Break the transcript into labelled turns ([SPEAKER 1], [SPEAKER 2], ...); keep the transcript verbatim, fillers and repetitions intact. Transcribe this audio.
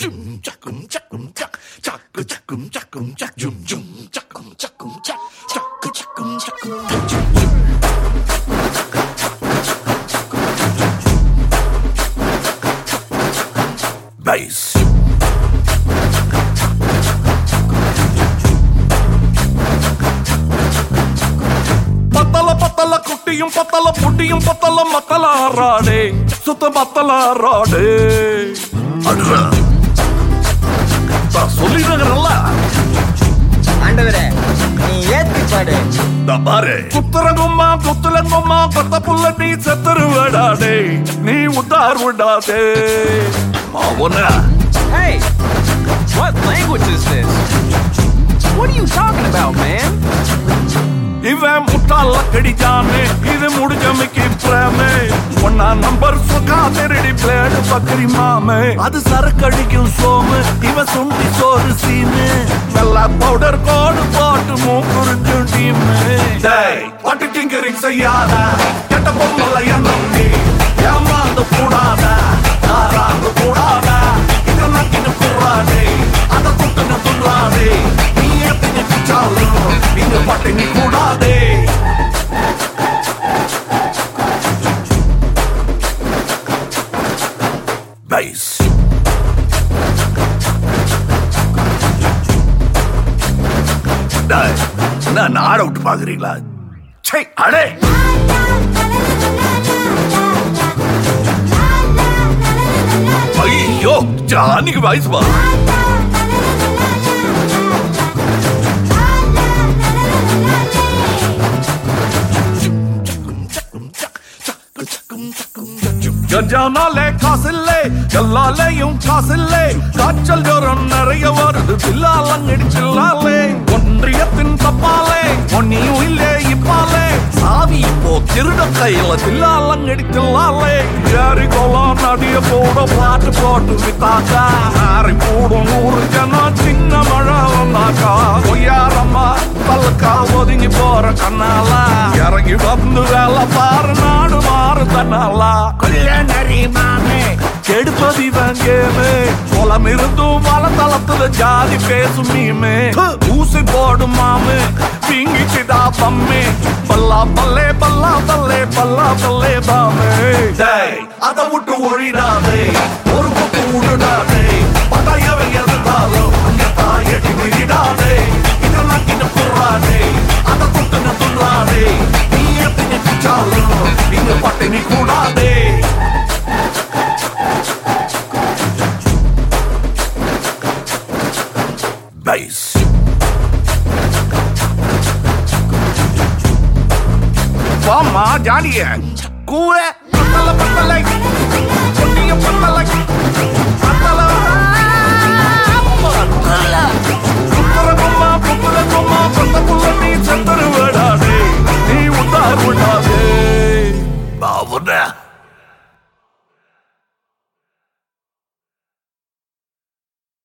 [SPEAKER 1] jum jakum jakum jak jak jakum jakum jak jum jum jakum jakum jak jak jakum jakum jum jum bass patala patala kuttiyum patala puttiyum patala matala raade sutta matala raade adra ta sollidagaralla
[SPEAKER 2] ஆண்டவரே நீ ஏத்தி பாடு
[SPEAKER 1] தபாரே குத்துறங்கம்மா குத்துலங்கம்மா பத்த புள்ள நீ செத்துருவடாடே நீ உத்தார் விடாதே மாவனா
[SPEAKER 3] Hey, what language is this? What are you talking about, man?
[SPEAKER 1] இவன் முட்டாள கடிச்சானே இது முடிஞ்சமைக்கு பிரேமே ஒன்னா நம்பர் சொக்கா திருடி பிளேடு பக்கரி மாமே அது சரக்கடிக்கும் சோமு இவன் சுண்டி சோறு சீனு வெள்ளா பவுடர் கோடு போட்டு மூக்குறிஞ்சும் டீமு டேய் பட்டு டிங்கரிங் செய்யாத கெட்ட பொம்மல எண்ணம் நீ ஏமாந்து கூடாத தாராந்து கூடாத இதை நக்கிட்டு கூடாதே அதை துட்டுன்னு துள்ளாதே நீ எத்தனை பிச்சாலும் இங்க பட்டினி கூடாதே bass டேய் நான் ஆட விட்டு பாக்குறீங்களா சே அடே ஐயோ ஜானிக்கு வாய்ஸ் வா கஞ்சானாலே காசில்லே எல்லாலேயும் காசில்லே காய்ச்சல் ஜோரம் நிறைய வருது பில்லாலங்கடி சில்லாலே ஒன்றியத்தின் தப்பாலே ஒன்னியும் இல்லே இப்பாலே சாவி இப்போ திருட கையில தில்லாலங்கடி தில்லாலே ஏறி கோலம் நடிய போட பாட்டு போட்டு வித்தாக்கா ஆறி போடும் நூறு ஜனம் சின்ன மழை வந்தாக்கா பொய்யாரம்மா பல்லுக்கா ஒதுங்கி போற கண்ணாலா இறங்கி வந்து வேலை பாரு நாடு மாறு தன்னாலா நரிமாமே கெடுப்பது இவன் கேமு குளம் இருந்தும் வளத்தளத்துல ஜாதி பேசும் நீமே ஊசி போடும் மாமு பிங்கிச்சுதா பம்மே பல்லா பல்லே பல்லா பல்லே பல்லா பல்லே பாமே அதை விட்டு ஒழிடாதே ஒரு பக்கம் விடுடாதே பதாயவை எதிர்த்தாலும் அங்க தாயடி விடாதே இதெல்லாம் கிட்ட போறாதே அதை குட்டுன்னு துள்ளாதே நீ எத்தனை பிச்சாலும் இங்க பட்டினி கூடாதே bass வாமா ஜானிய கூற பத்தல பத்தலை பொன்னிய பத்தலை